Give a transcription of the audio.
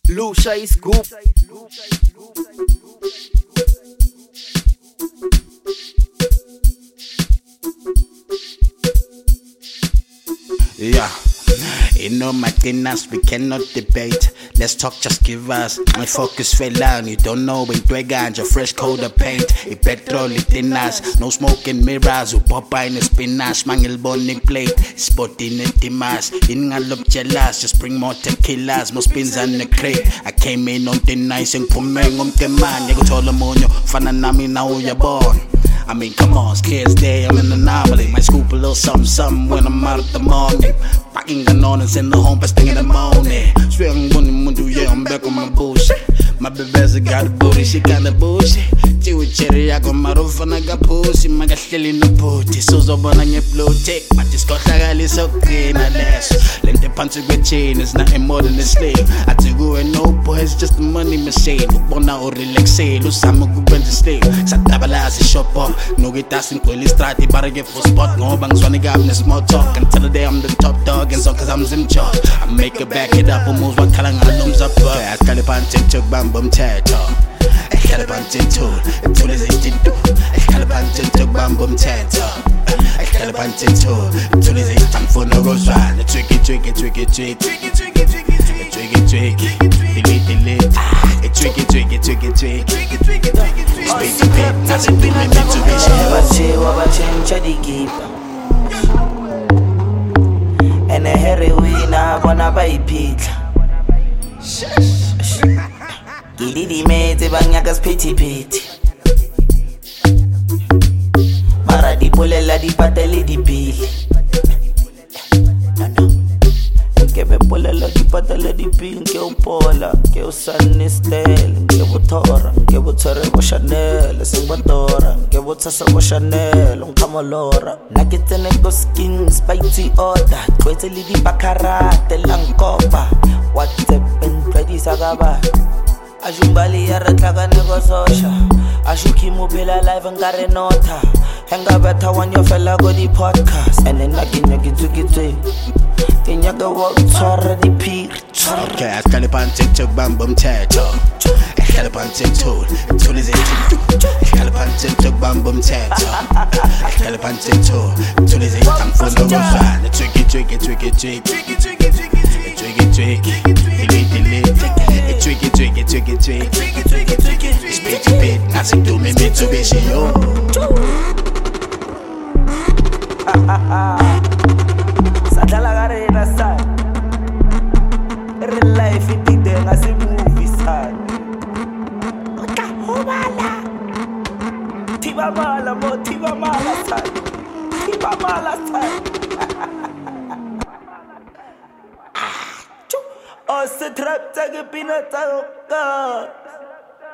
Lucia is Scoop. Yeah, you know my thinness, we cannot debate. Let's talk, just give us. My focus fell down, you don't know when to ganja, fresh coat of paint. I petrol, it thinness, no smoking mirrors. Who pop in the spinach, mangel boni plate. Spot in the timas, in a look jealous. Just bring more tequilas, more spins on the crate. I came in on the nice and pumeng on the man. You go tell them on your fana nami now you're born. I mean, come on, scares day, I'm an anomaly. Might scoop a little something when I'm out of the morning. Packing gun on and send the home first thing in the morning. Swear I'm gonna mundo, yeah, I'm back on my bullshit. My baby's got a booty, she got the bullshit. Chewy cherry, I got my roof and I got pussy. My got in the booty, so so on your blue tick. My disco like so clean, I less. Let the punch with chain, it's nothing more than a slave. I take go and no boy, it's just a money machine. Bona or relax, lose I'm a good bench slave. Satabala, shop up. No get us in Quilly Strati, but I get for spot. No banks when I got in small talk. Until the day I'm the top dog, and so cause I'm Zim Chop. I make it back it up, and move what Kalang looms up. I Calipan took bam bum tato. I Calipan tool, and tool is it to do. I Calipan took bam bum tato. I Calipan tool, and tool is it time for no goes right. The tricky, delete. Wabachencha the keeper and a heroin abona bayipitla Gididi mete banyaka spiti Mara di polela di patele di pili Ke me polela di patele di pili Ke upola, ke usane style Ke butora, ke butore bo Chanel Sing bandora, ke butasa bo Chanel Unkamalora Nakitene go skin, spicy order Kwete li di bakarate langkopa WhatsApp and ready sagaba Ajumbali ya retlaga nego sosha Ashukimu bila live ngare nota Henga beta wanyo fella go di podcast And then naginya gitu Tinyaga walk tora di pir Okay, I Calipan took bam bum tato. I Calipan tool, tool is it to do. I Calipan took bam bum tato. I Calipan tool is it time for no goes right. The tricky, delete. Spit, nothing to me, Mitsubishi, yo. Sadala garena side Real life it did then as a movie side Hobala Tiba mala side Tiba mala side Oh, se trap tag pinata